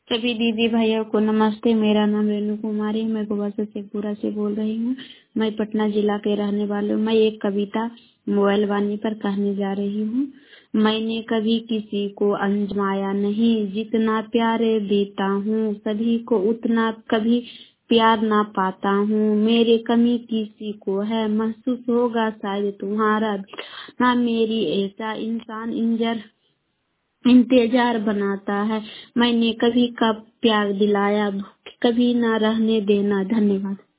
सभी दीदी भाइयों को नमस्ते। मेरा नाम रेणु कुमारी है। मैं गोवा से शेखपुरा से बोल रही हूँ। मैं पटना जिला के रहने वाली हूँ। मैं एक कविता मोबाइल वाणी पर कहने जा रही हूँ। मैंने कभी किसी को आजमाया नहीं, जितना प्यारे देता हूँ सभी को उतना कभी प्यार ना पाता हूँ। मेरी कमी किसी को है महसूस होगा शायद तुम्हारा भी। ना मेरी ऐसा इंसान इंतजार बनाता है। मैंने कभी कब प्यार दिलाया, कभी ना रहने देना। धन्यवाद।